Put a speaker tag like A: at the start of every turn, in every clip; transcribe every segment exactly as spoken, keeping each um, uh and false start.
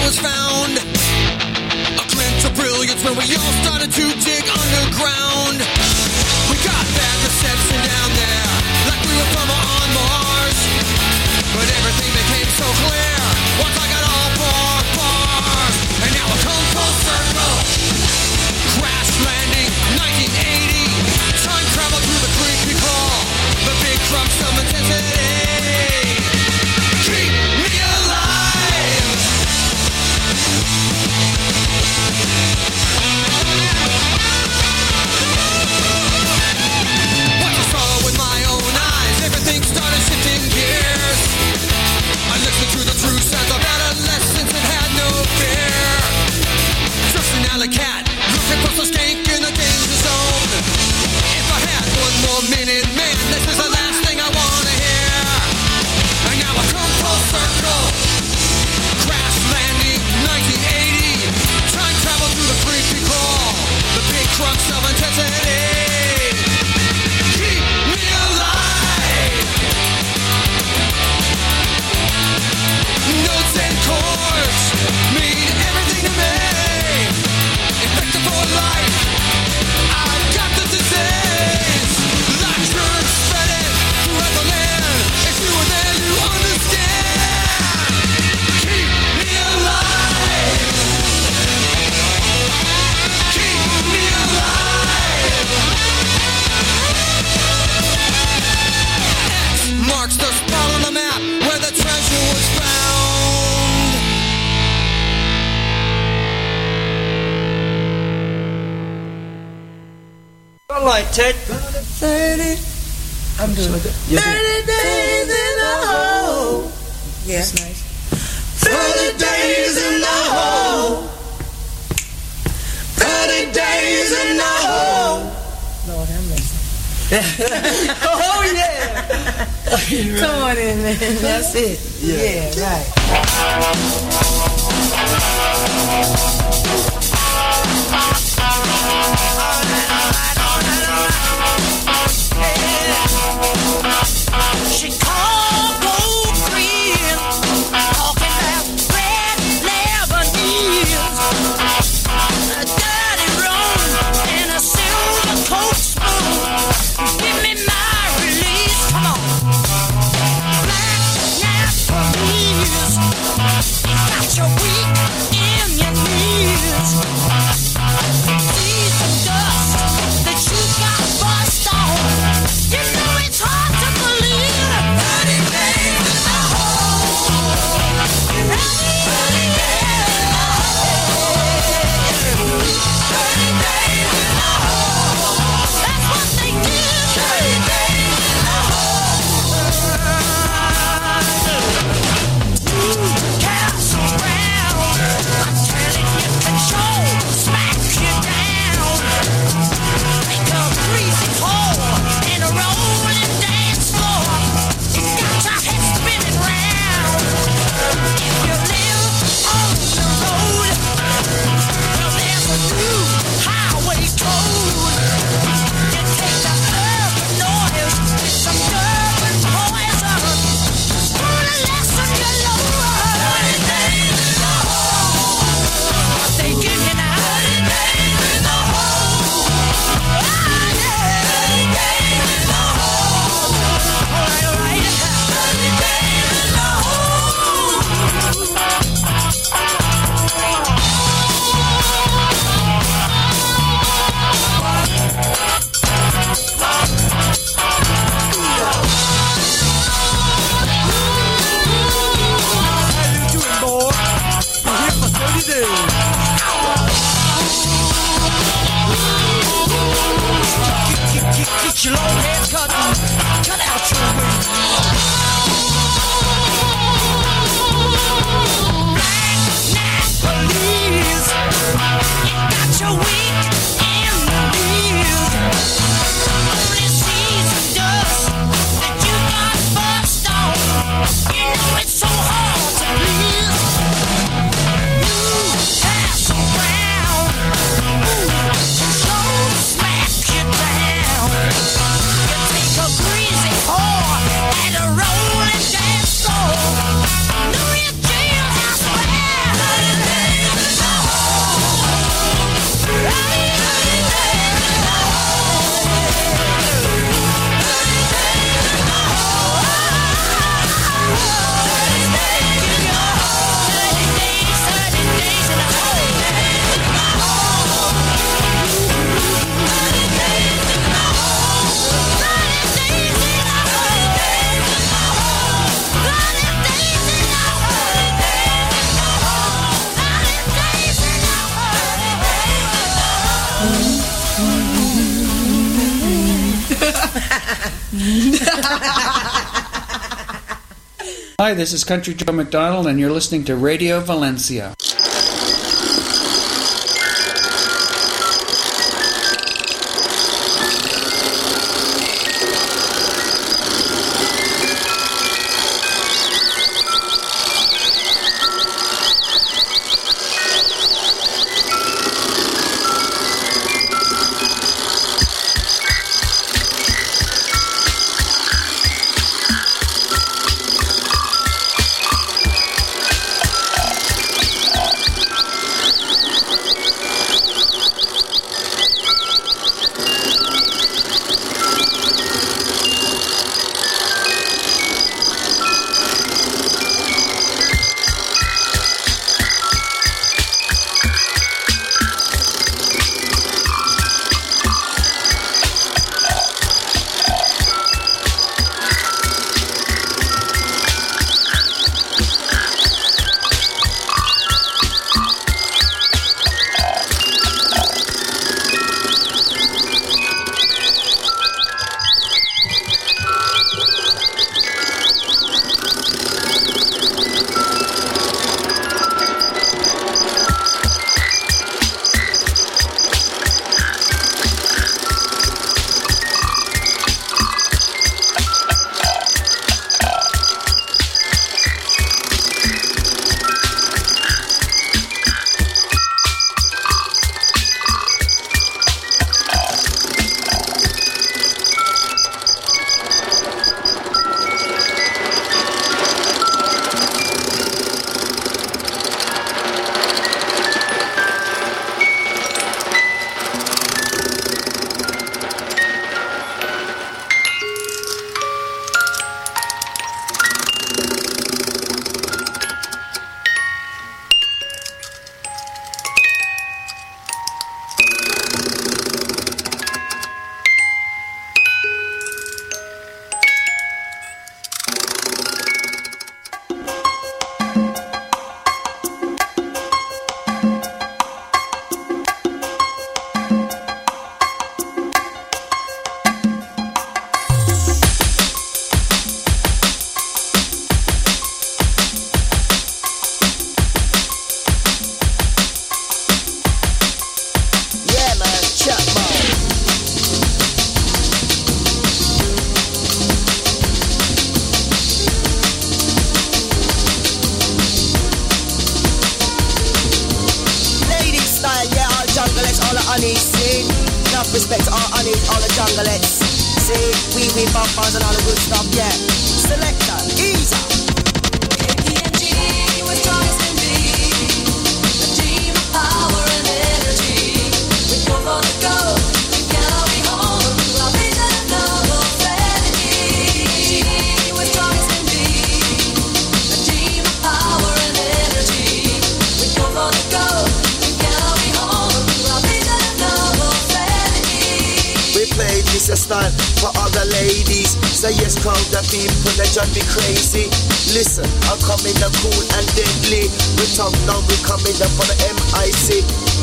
A: was found. A glint of brilliance when we all started to dig underground. We got bad reception down there, like we were from on Mars. But everything became so clear once I got all four bars. And now I come full circle. Crash landing, nineteen eighty. Time travel through the creepy crawl. The big crux of intensity. Keep me alive. What I saw with my own eyes, everything started shifting gears. I listened to the true sounds of adolescence and had no fear. Just an alley cat, looking for some skank in the danger zone. If I had one more minute, man, this is the last thing I wanna hear. And now I come full circle. Crash landing, nineteen eighty. Time travel through the creepy crawl. The big crux of intensity. Keep me alive. Notes and chords mean everything to me. Effective for life. I've got the disease. Like germs spreading throughout the land. If you were there, you understand. Keep me alive. Keep me alive. X marks the spot on the map where the treasure was found.
B: I like Ted.
C: thirty. I'm doing it. thirty days in a hole. Yeah. That's nice. thirty days in the hole. thirty days in the hole. Lord have mercy. Oh, yeah. Come on in, man. That's it. Yeah, yeah right.
D: She called Gold Cream, talking about red Lebanese, a dirty rum and a silver Coke spoon. Give me my release, come on. Black Nepalese, got you weak in your knees. See some dust that you got bust on.
E: Hi, this is Country Joe McDonald, and you're listening to Radio Valencia.
F: respect to all honeys, all the junglettes. See, we we bumpers and all the good stuff, yeah. Selector, easy.
D: K P M G was strongest in me. A team of power and energy. We go for the gold, we cannot be home. Our vision of noble strategy. Was strongest in me. A team of power and energy. We go for the gold, we cannot be home. Our vision of noble strategy.
F: We played this a style for all the ladies. Say yes, crowd the people that drive me crazy. Listen, I'm coming up cool and deadly. We talk down, we coming up for the M I C.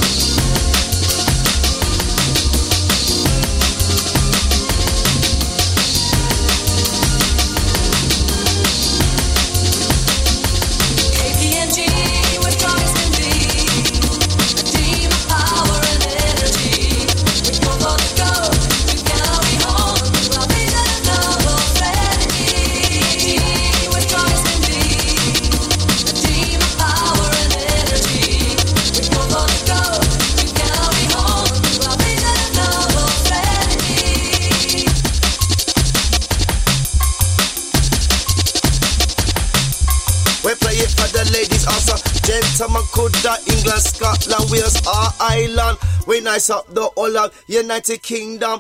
F: Gentlemen, Coulda, England, Scotland, Wales, or Ireland. We nice up the whole of United Kingdom.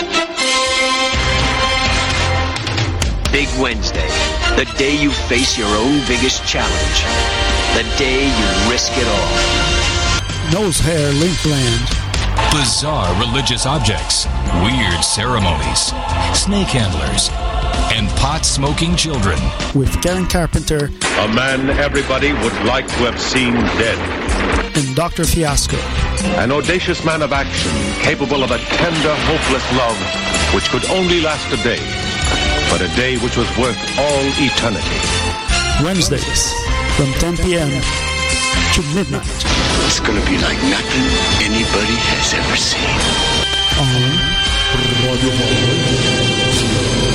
G: Big Wednesday, the day you face your own biggest challenge. The day you risk it all.
H: Nose hair link blend.
I: Bizarre religious objects, weird ceremonies, snake handlers, and pot-smoking children.
H: With Garen Carpenter.
J: A man everybody would like to have seen dead.
H: And Doctor Fiasco.
J: An audacious man of action, capable of a tender, hopeless love, which could only last a day. but a day which was worth all eternity.
H: Wednesdays from ten p.m. to midnight.
K: It's gonna be like nothing anybody has ever seen.
H: On Radio Hall.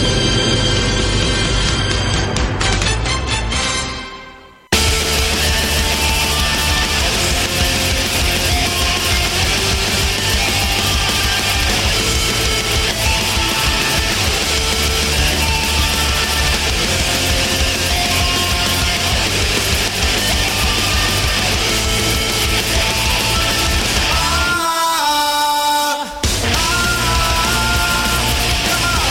A: Ah, ah,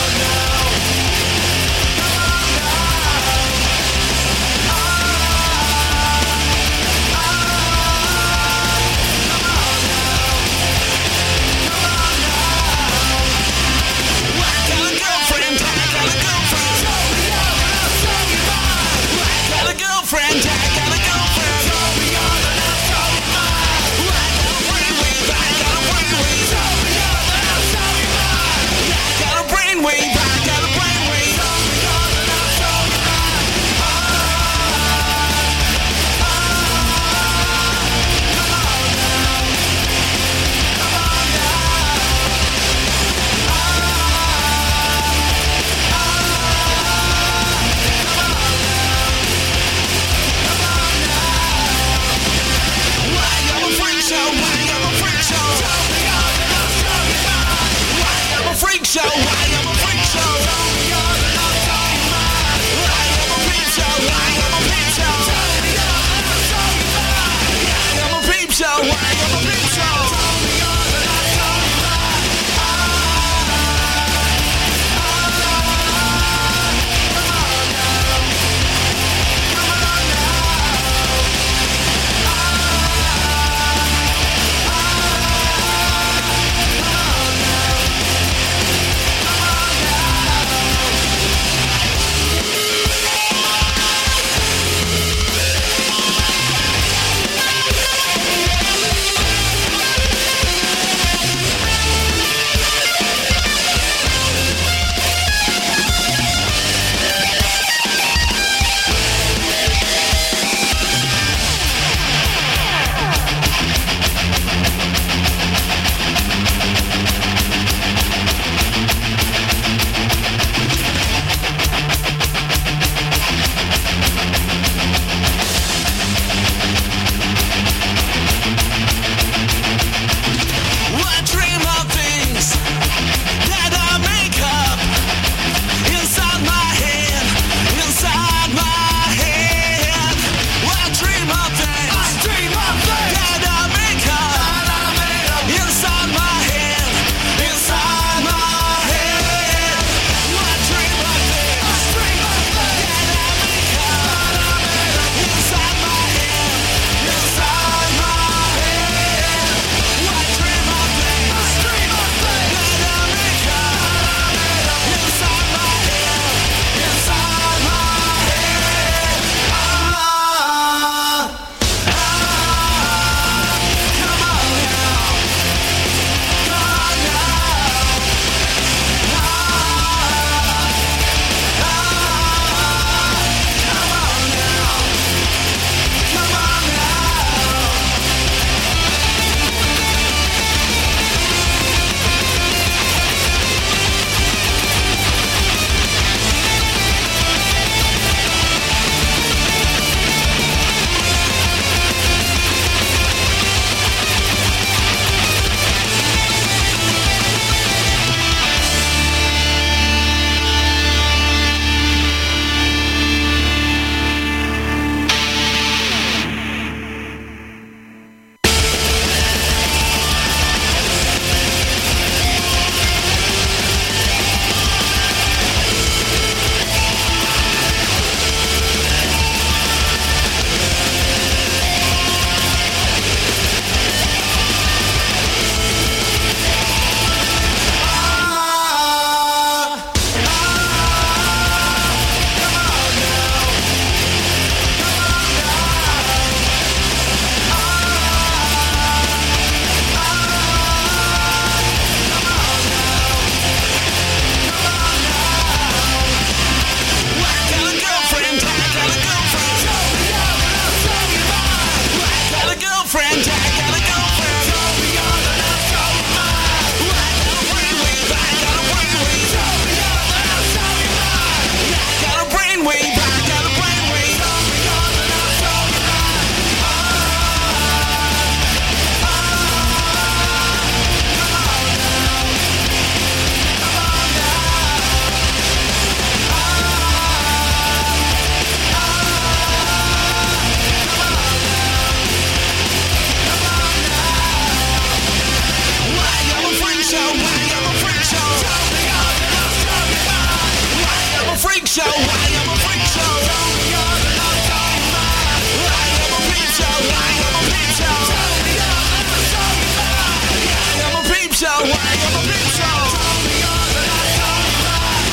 L: show. I am a freak show. Tell me all the love on your mind. I am a peep show. I am a peep show. Tell me all the love on your mind. I am a peep show. I am a peep show. Tell me all the love on your mind.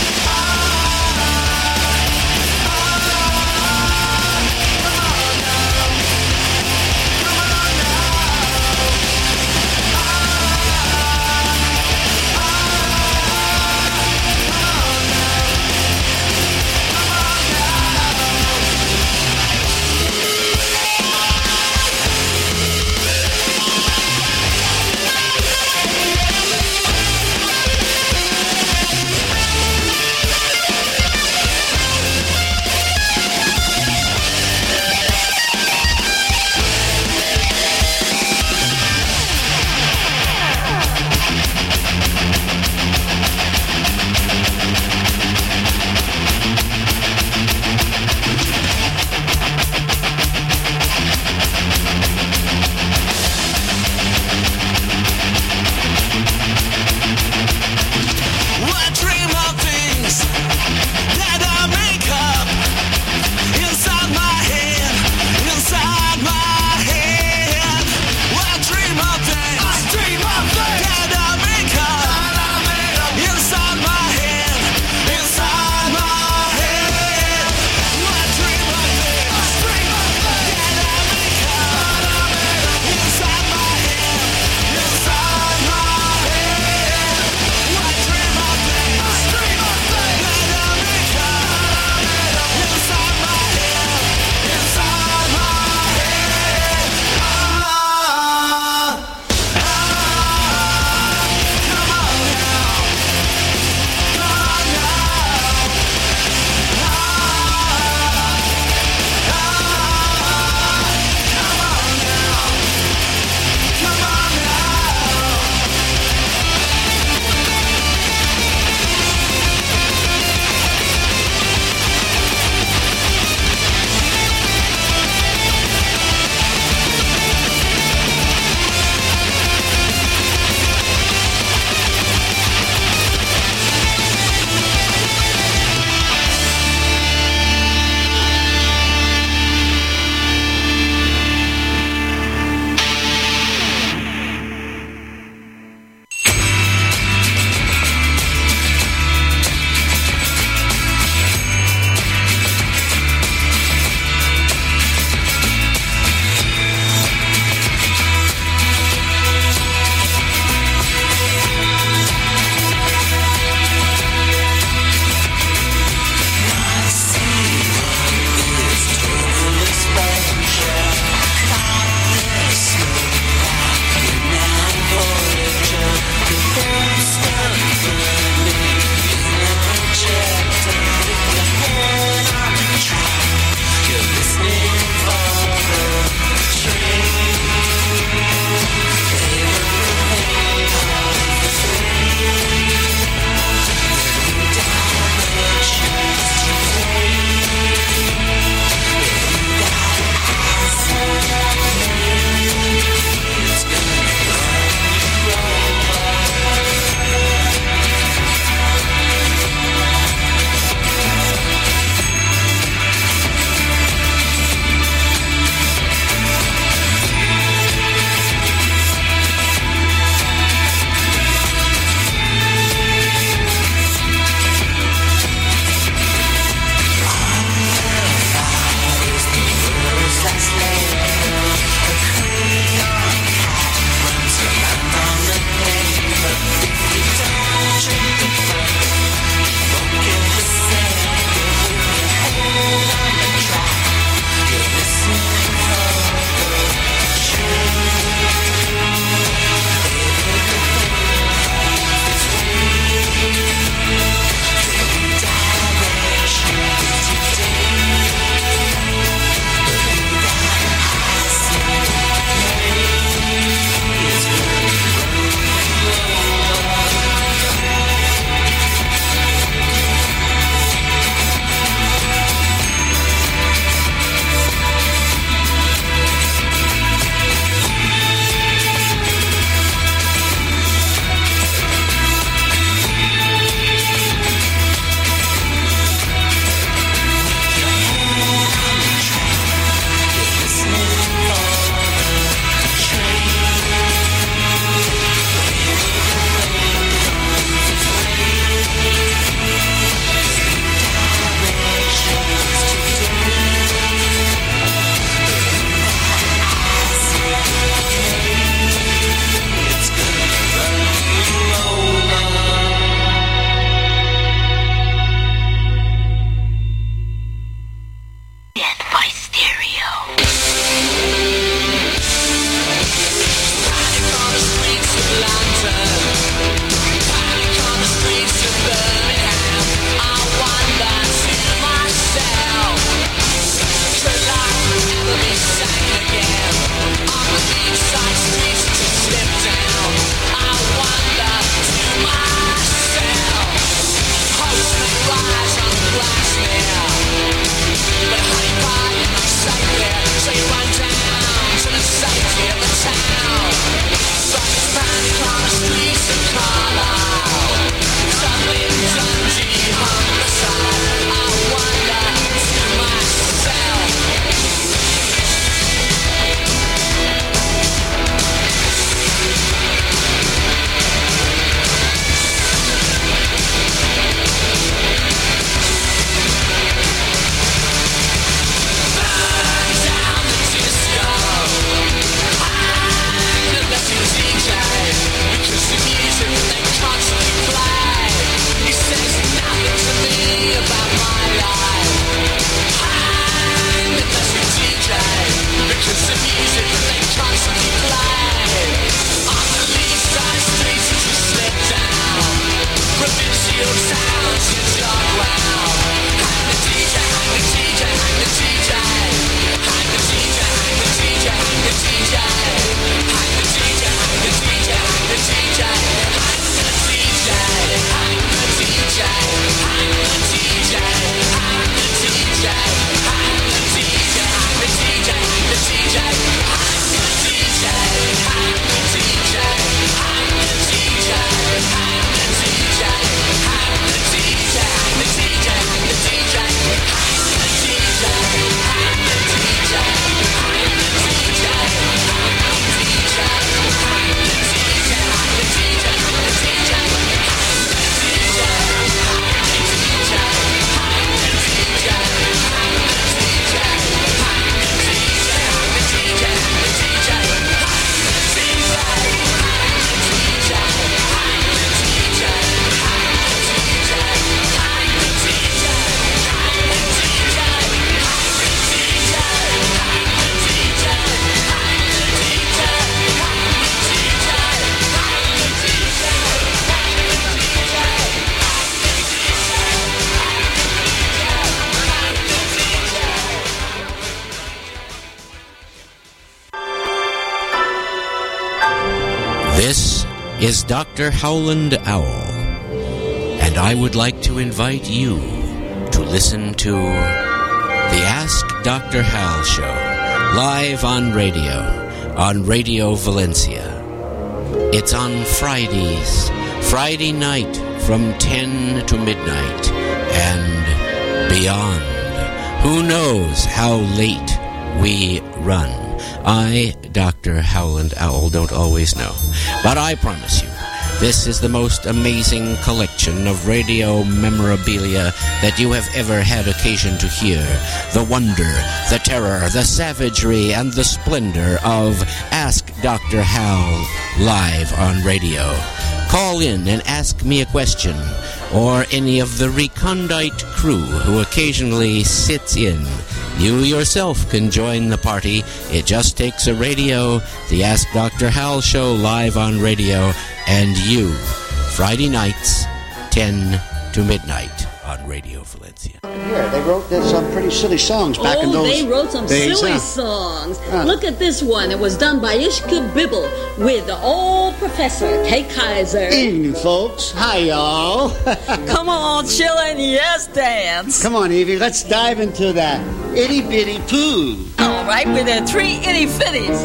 M: is Doctor Howland Owl, and I would like to invite you to listen to the Ask Doctor Hal show, live on radio, on Radio Valencia. It's on Fridays, Friday night from ten to midnight and beyond. Who knows how late we run? I, Doctor Howland Owl, don't always know. But I promise you, this is the most amazing collection of radio memorabilia that you have ever had occasion to hear. The wonder, the terror, the savagery, and the splendor of Ask Doctor Hal live on radio. Call in and ask me a question, or any of the recondite crew who occasionally sits in. You yourself can join the party. It just takes a radio, the Ask Doctor Hal show live on radio, and you. Friday nights, ten to midnight on Radio Valencia.
N: Here, they wrote uh, some pretty silly songs back
O: oh,
N: in those
O: they wrote some
N: days,
O: silly
N: huh?
O: songs.
N: Huh.
O: Look at this one. It was done by Ishka Bibble with the old professor, Kay Kaiser.
N: Evening, folks. Hi, y'all.
P: Come on, chillin', yes, dance.
N: Come on, Evie, let's dive into that itty-bitty poo.
P: All right, with the three itty-fitties.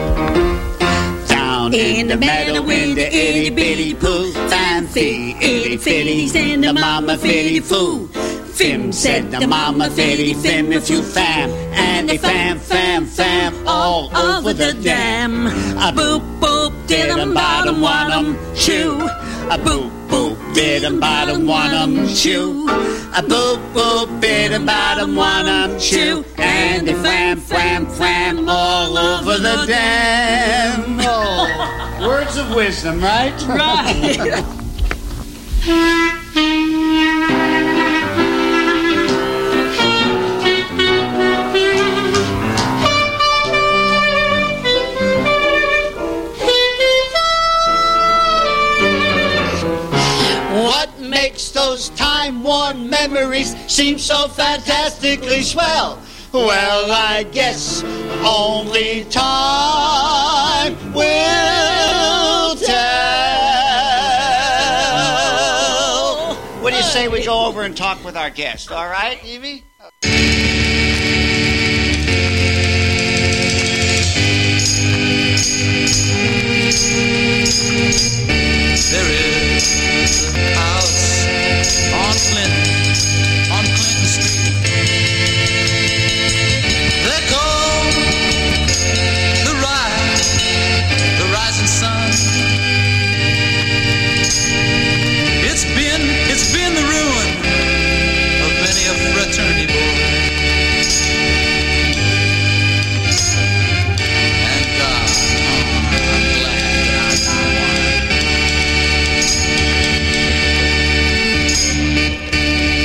N: Down in the meadow with the itty-bitty poo. Fancy itty-fitties and the mama fitty-foo. Fim said the mama fitty fim if you fam. And they fam, fam, fam all over the dam. A boop, boop, did 'em bottom one 'em chew. A boop, boop, did 'em bottom one 'em chew. A boop, boop, did 'em bottom one 'em chew. And they fam, fam, fam all over the dam. Oh, words of wisdom, right?
P: Right.
N: What makes those time-worn memories seem so fantastically swell? Well, I guess only time will tell. What do you say we go over and talk with our guest? All right, Evie?
L: There is a house on Clinton, on Clinton Street. They call the rise, the rising sun. It's been, it's been the ruin of many a fraternity boy. And God, I'm glad that I'm not one.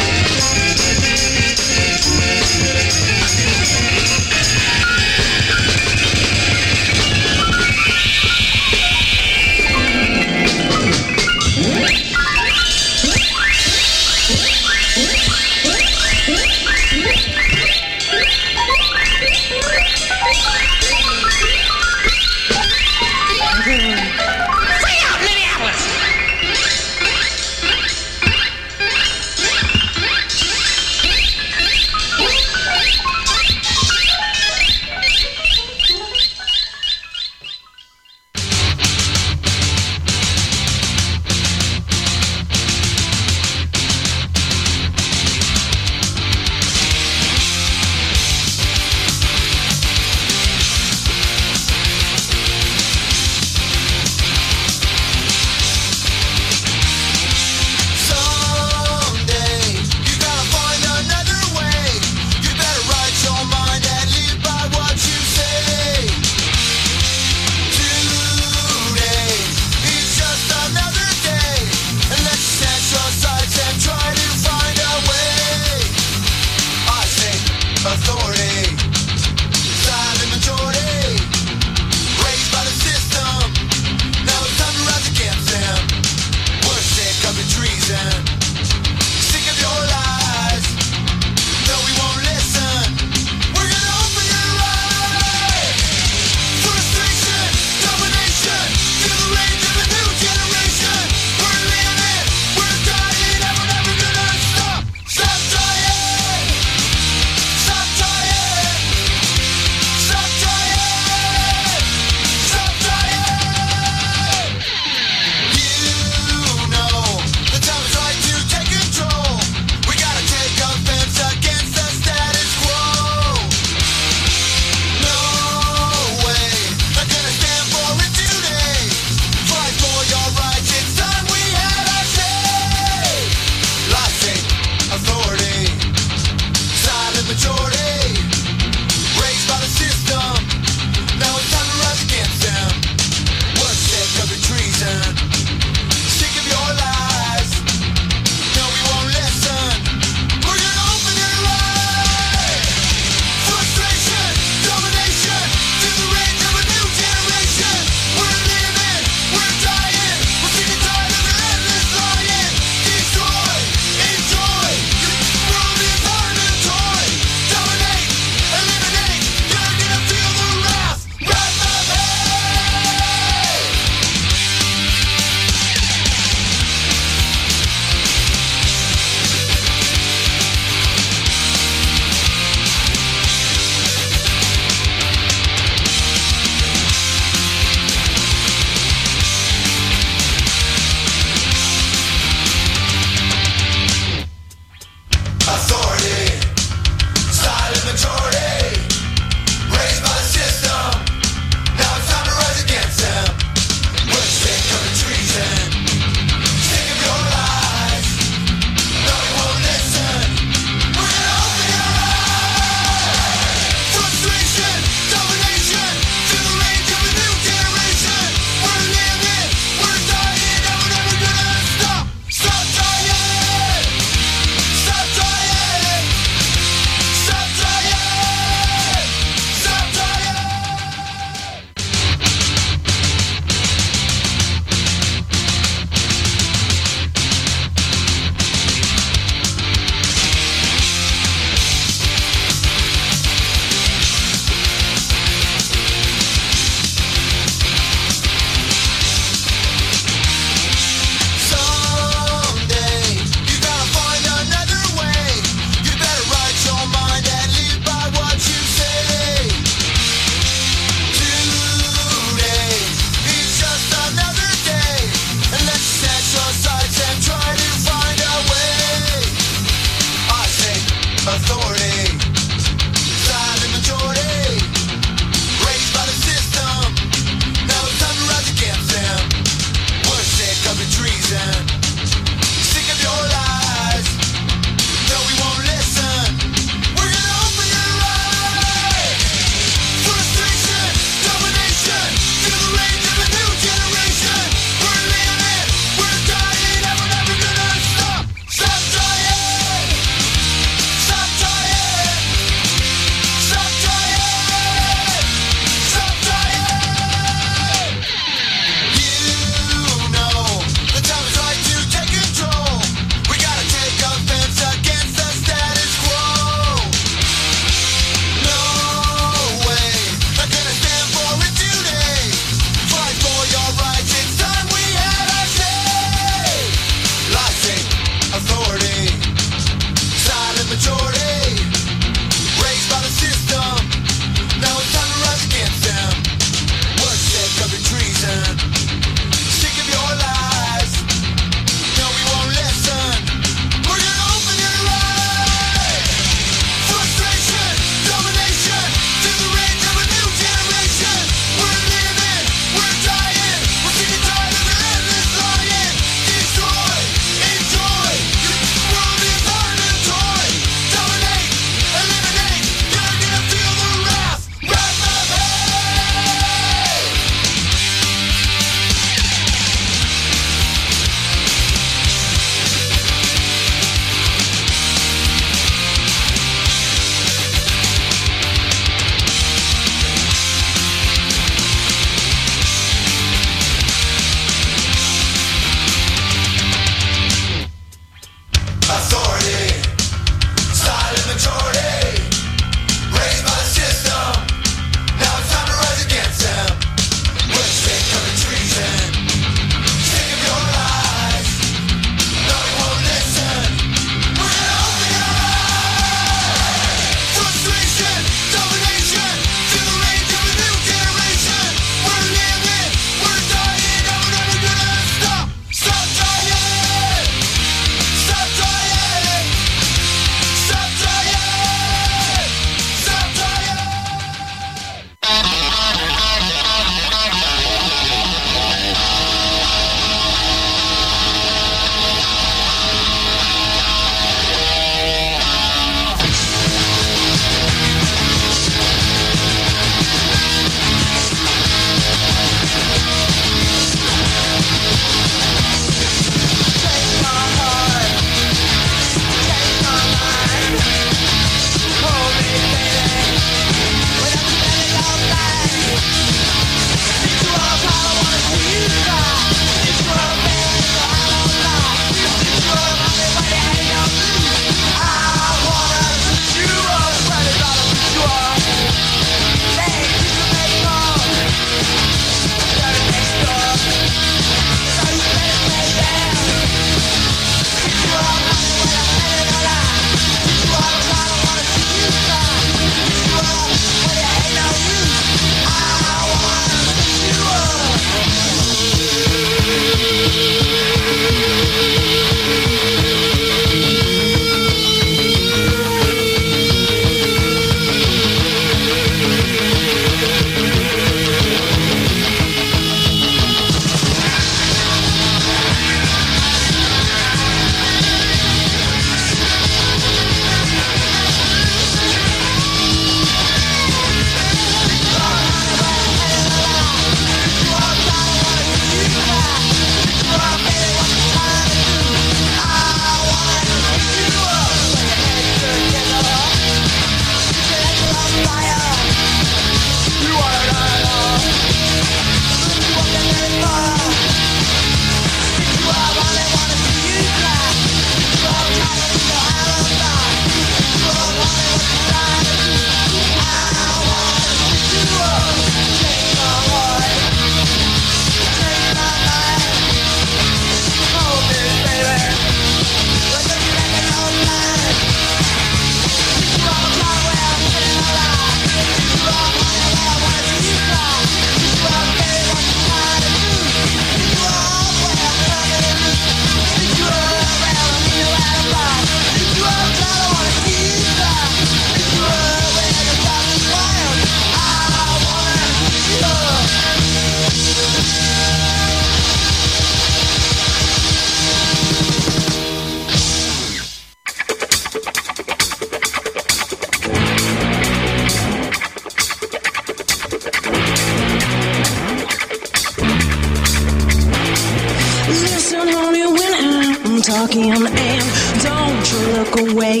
Q: look away.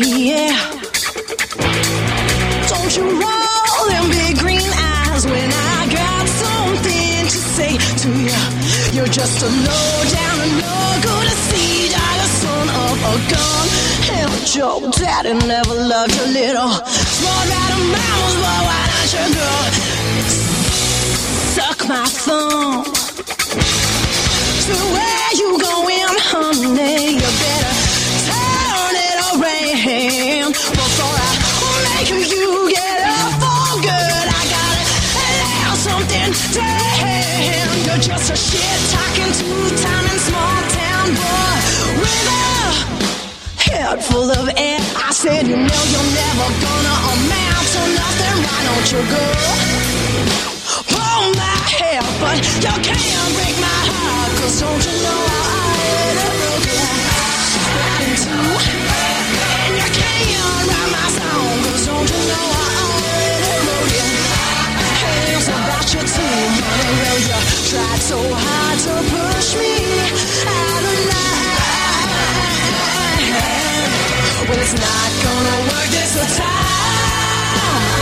Q: Don't you roll them big green eyes when I got something to say to you. You're just a low down and no good seed, a son of a gun. Hell, Joe, daddy never loved your little small rat of mammals, but why don't you go suck my thumb? So where you going, honey? You better turn it around before I make you get up for good. I gotta allow something down. You're just a shit-talking two-timing small-town boy with a head full of air. I said, you know you're never gonna amount to nothing. Why don't you go pull my hair? But you can't break my heart, 'cause don't you know I let it broke right in two. And you can't write my song, 'cause don't you know I let it broke you. It's about you too, honey. Well, you tried so hard to push me out of line. Well, it's not gonna work this time.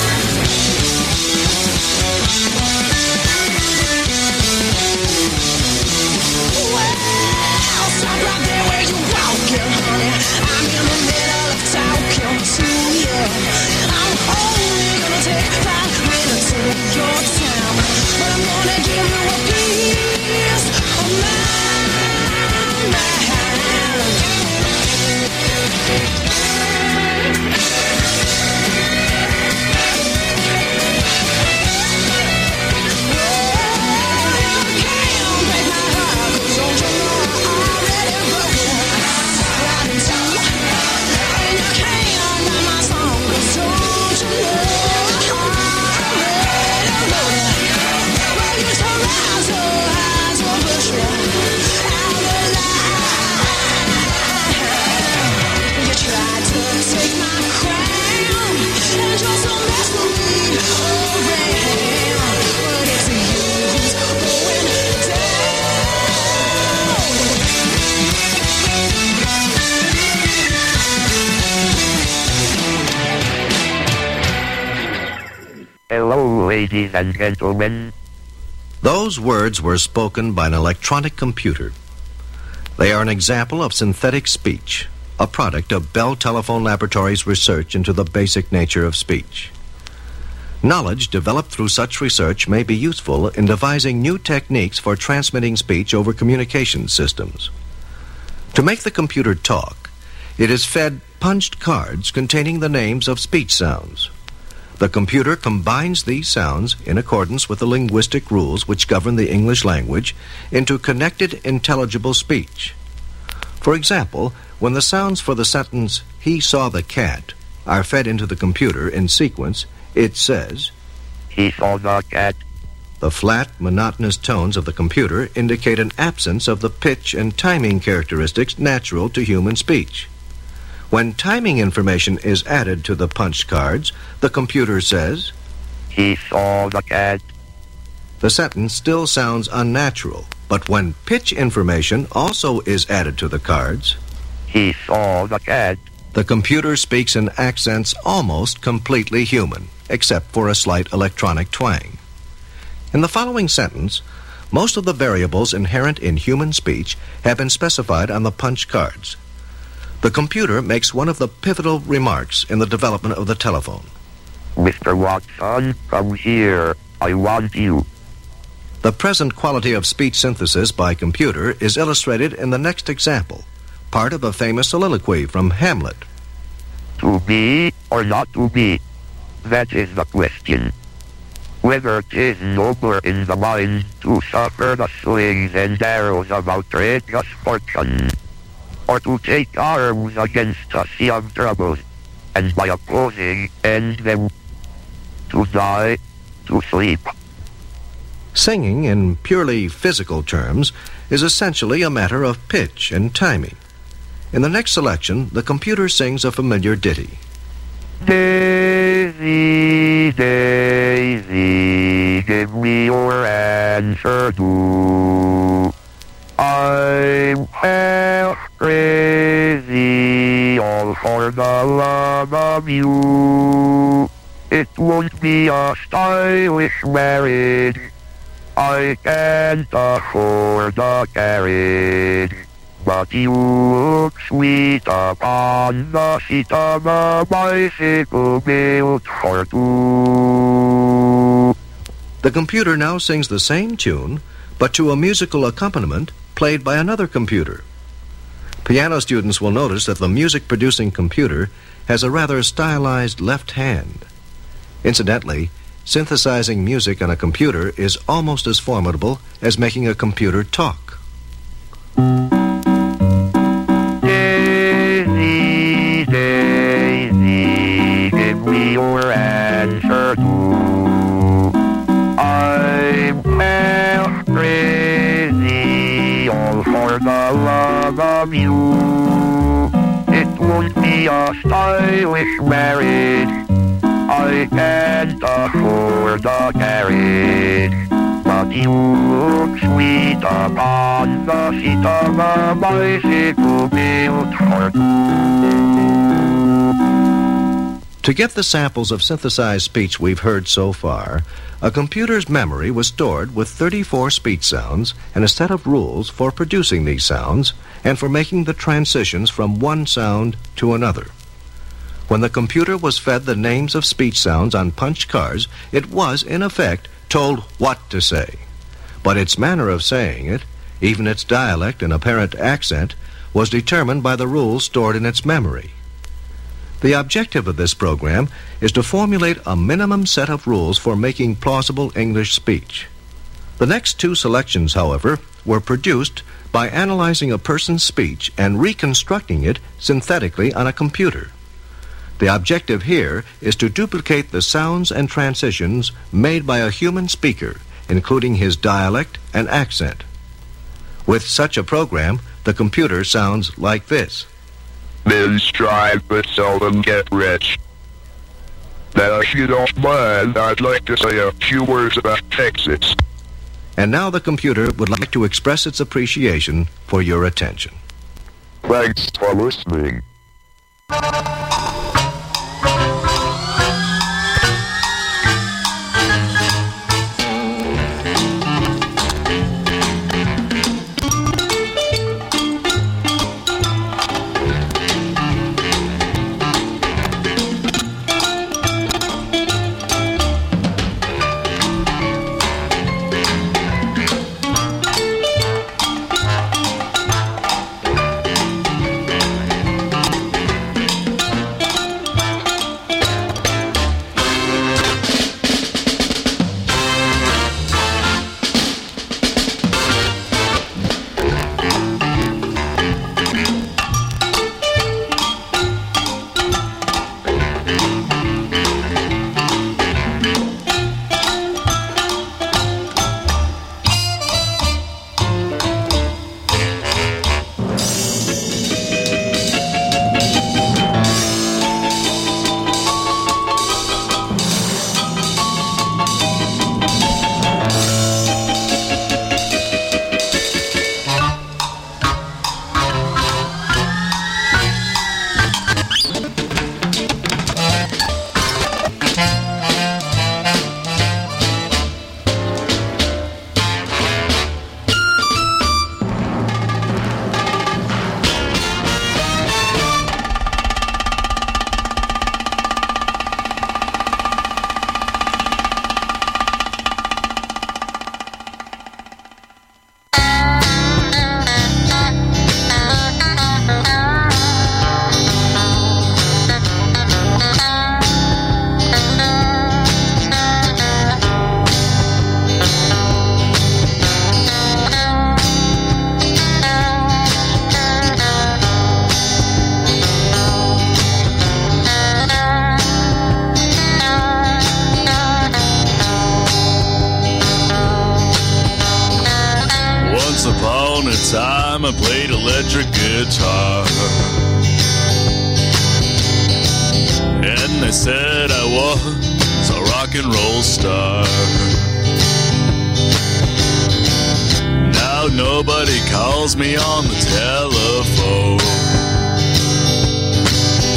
Q: Well, stop right there where you're walking, honey. I'm in the middle of talking to you. I'm only gonna take five minutes of your time, but I'm gonna give you a piece of my mind.
R: Hello, ladies and gentlemen.
S: Those words were spoken by an electronic computer. They are an example of synthetic speech, a product of Bell Telephone Laboratories' research into the basic nature of speech. Knowledge developed through such research may be useful in devising new techniques for transmitting speech over communication systems. To make the computer talk, it is fed punched cards containing the names of speech sounds. The computer combines these sounds in accordance with the linguistic rules which govern the English language into connected, intelligible speech. For example, when the sounds for the sentence, "He saw the cat," are fed into the computer in sequence, it says,
R: "He saw the cat."
S: The flat, monotonous tones of the computer indicate an absence of the pitch and timing characteristics natural to human speech. When timing information is added to the punched cards, the computer says,
R: "He saw the cat."
S: The sentence still sounds unnatural, but when pitch information also is added to the cards,
R: "He saw the cat,"
S: the computer speaks in accents almost completely human, except for a slight electronic twang. In the following sentence, most of the variables inherent in human speech have been specified on the punch cards. The computer makes one of the pivotal remarks in the development of the telephone.
R: "Mister Watson, come here. I want you."
S: The present quality of speech synthesis by computer is illustrated in the next example, part of a famous soliloquy from Hamlet.
R: "To be or not to be, that is the question. Whether 'tis nobler in the mind to suffer the slings and arrows of outrageous fortune, or to take arms against a sea of troubles, and by opposing end them, to die, to sleep."
S: Singing, in purely physical terms, is essentially a matter of pitch and timing. In the next selection, the computer sings a familiar ditty.
R: "Daisy, Daisy, give me your answer too. I'm half crazy, all for the love of you. It won't be a stylish marriage. I can't afford a carriage. But you look sweet upon the seat of a bicycle built for two.
S: The computer now sings the same tune, but to a musical accompaniment played by another computer. Piano students will notice that the music-producing computer has a rather stylized left hand. Incidentally, synthesizing music on a computer is almost as formidable as making a computer talk.
R: Daisy, Daisy, give me your answer too. I'm half crazy, all for the love of you. It won't be a stylish marriage. I can't afford a carriage. But you look sweet upon the seat of a bicycle built for two.
S: To get the samples of synthesized speech we've heard so far, a computer's memory was stored with thirty-four speech sounds and a set of rules for producing these sounds and for making the transitions from one sound to another. When the computer was fed the names of speech sounds on punch cards, it was, in effect, told what to say. But its manner of saying it, even its dialect and apparent accent, was determined by the rules stored in its memory. The objective of this program is to formulate a minimum set of rules for making plausible English speech. The next two selections, however, were produced by analyzing a person's speech and reconstructing it synthetically on a computer. The objective here is to duplicate the sounds and transitions made by a human speaker, including his dialect and accent. With such a program, the computer sounds like this.
R: Men strive but seldom get rich. Now, if you don't mind, I'd like to say a few words about Texas.
S: And now the computer would like to express its appreciation for your attention.
R: Thanks for listening.
L: time I played electric guitar, and they said I was a rock and roll star. Now nobody calls me on the telephone.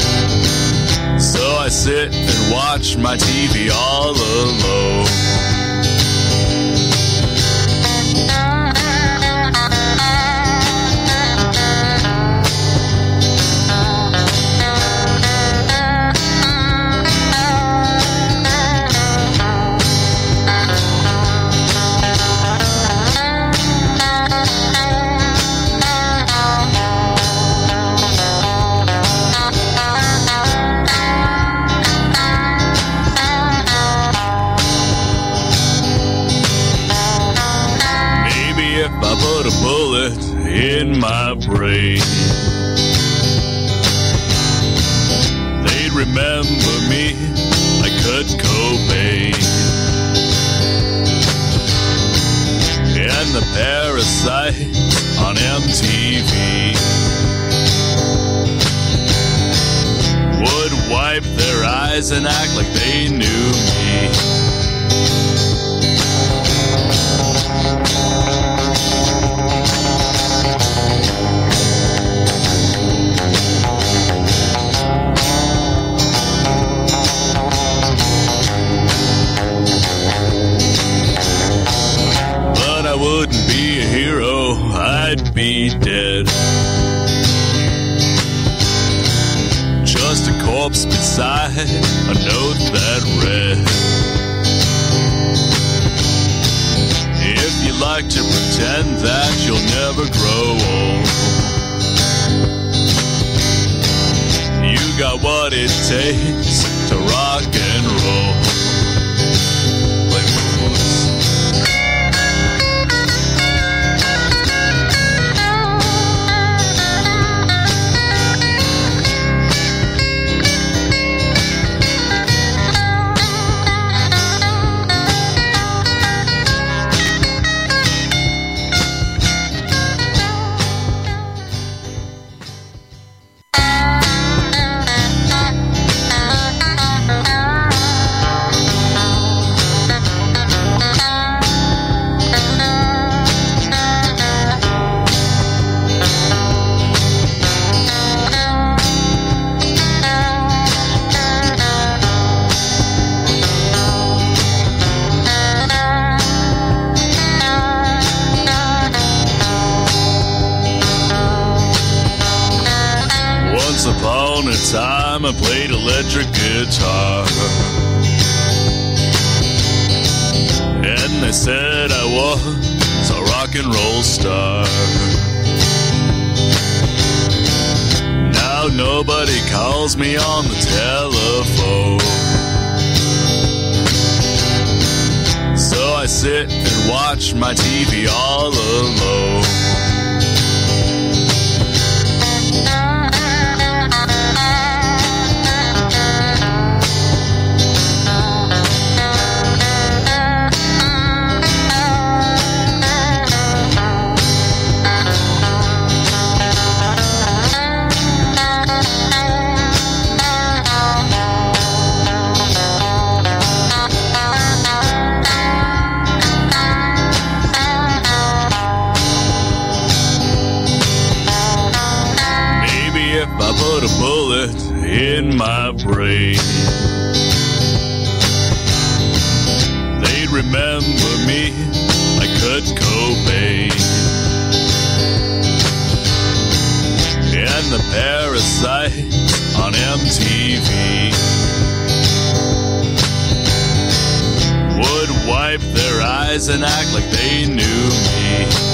T: I sit and watch my T V all alone. I put a bullet in my brain, they'd remember me like Kurt Cobain. And the Parasites on M T V would wipe their eyes and act like they knew me. I wouldn't be a hero, I'd be dead. Just a corpse beside a note that read, if you like to pretend that you'll never grow old, you got what it takes to rock and roll. Time I played electric guitar, and they said I was a rock and roll star. Now nobody calls me on the telephone, so I sit and watch my T V all alone. I put a bullet in my brain, they'd remember me like Kurt Cobain. And the Parasites on M T V would wipe their eyes and act like they knew me.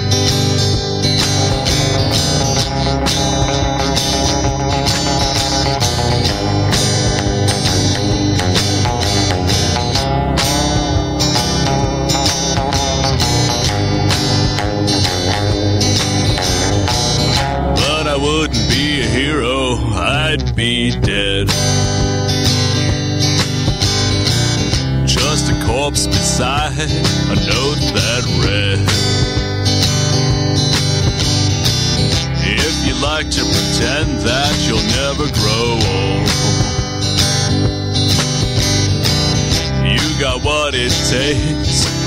T: I wouldn't be a hero, I'd be dead. Just a corpse beside a note that read, if you like to pretend that you'll never grow old, you got what it takes